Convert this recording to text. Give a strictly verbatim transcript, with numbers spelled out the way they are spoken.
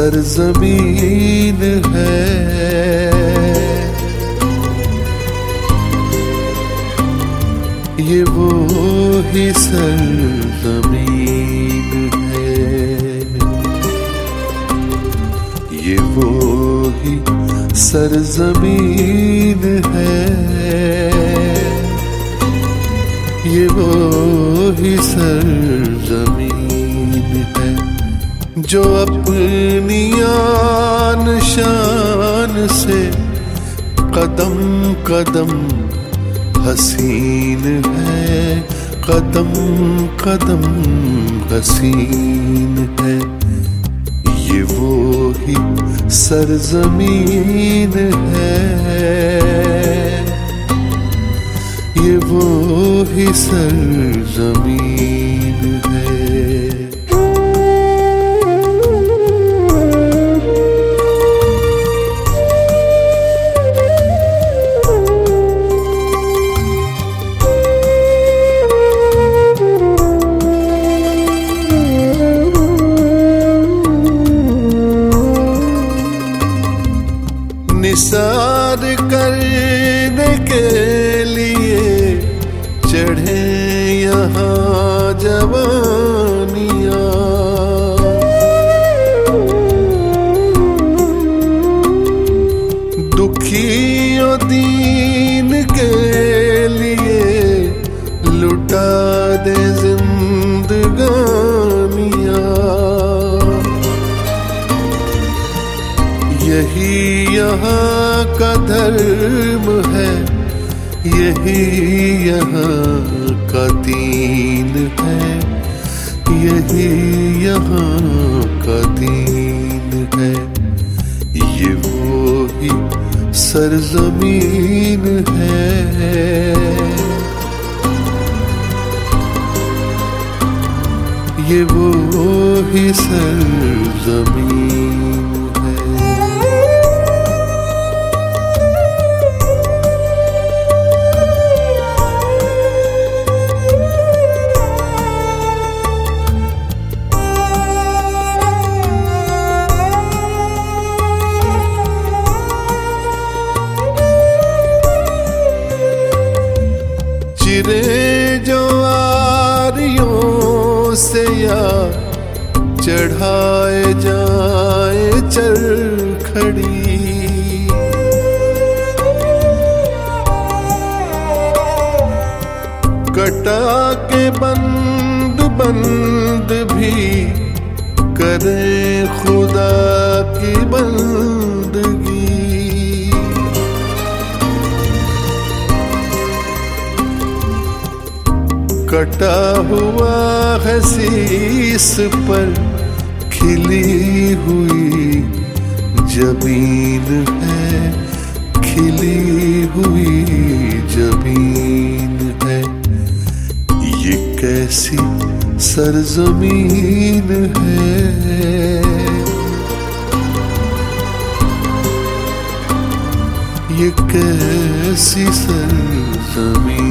सरजमीन है। ये वो ही सरजमीन है, ये वो ही सरजमीन है, ये वो ही सरजमीन है जो अपनी आन शान से कदम कदम हसीन है, कदम कदम हसीन है। ये वो ही सरजमीन है, ये वो ही सरजमीन है। निसार करने के लिए चढ़े यहाँ जवानियाँ, दुखियों दीन के लिए लुटा दे जिंदगानियाँ। यही यहाँ का धर्म है, यही यहाँ का दीन है, यही यहाँ का दीन है। ये वो ही सरजमीन है, ये वो ही सरजमीन है। चिरे जो आरियों से या चढ़ाए जाए चरखड़ी, कटा के बंद बंद भी करे खुदा की बंदगी। कटा हुआ है शीस पर खिली हुई जमीन है, खिली हुई जमीन है। ये कैसी सरजमीन है, ये कैसी सरजमीन